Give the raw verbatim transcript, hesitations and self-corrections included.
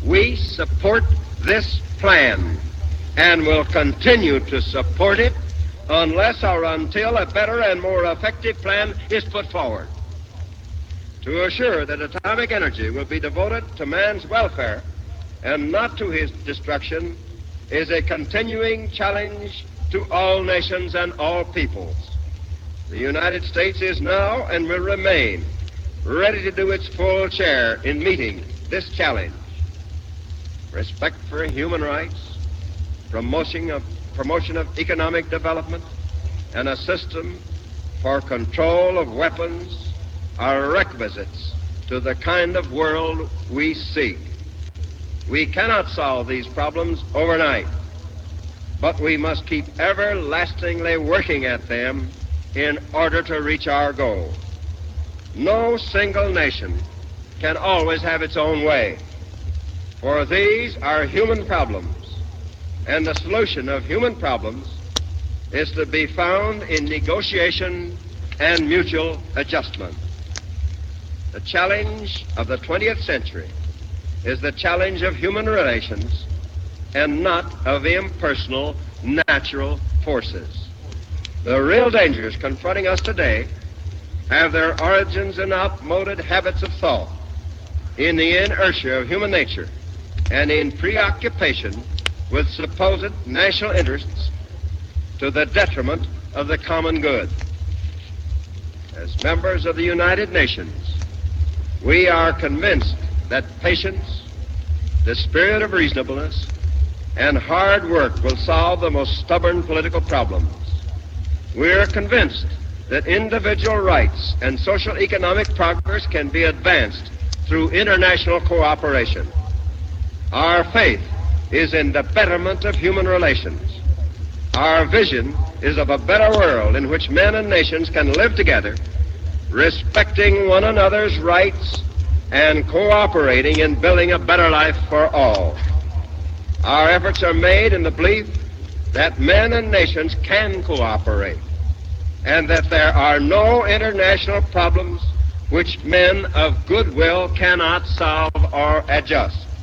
We support this plan and will continue to support it unless or until a better and more effective plan is put forward. To assure that atomic energy will be devoted to man's welfare and not to his destruction is a continuing challenge to all nations and all peoples. The United States is now and will remain ready to do its full share in meeting this challenge. Respect for human rights, promotion of, promotion of economic development, and a system for control of weapons are requisites to the kind of world we seek. We cannot solve these problems overnight, but we must keep everlastingly working at them in order to reach our goal. No single nation can always have its own way, for these are human problems, and the solution of human problems is to be found in negotiation and mutual adjustment. The challenge of the twentieth century is the challenge of human relations and not of impersonal natural forces. The real dangers confronting us today have their origins in outmoded habits of thought, in the inertia of human nature, and in preoccupation with supposed national interests to the detriment of the common good. As members of the United Nations, we are convinced that patience, the spirit of reasonableness, and hard work will solve the most stubborn political problems. We are convinced that individual rights and social economic progress can be advanced through international cooperation. Our faith is in the betterment of human relations. Our vision is of a better world in which men and nations can live together, respecting one another's rights and cooperating in building a better life for all. Our efforts are made in the belief that men and nations can cooperate, and that there are no international problems which men of goodwill cannot solve or adjust.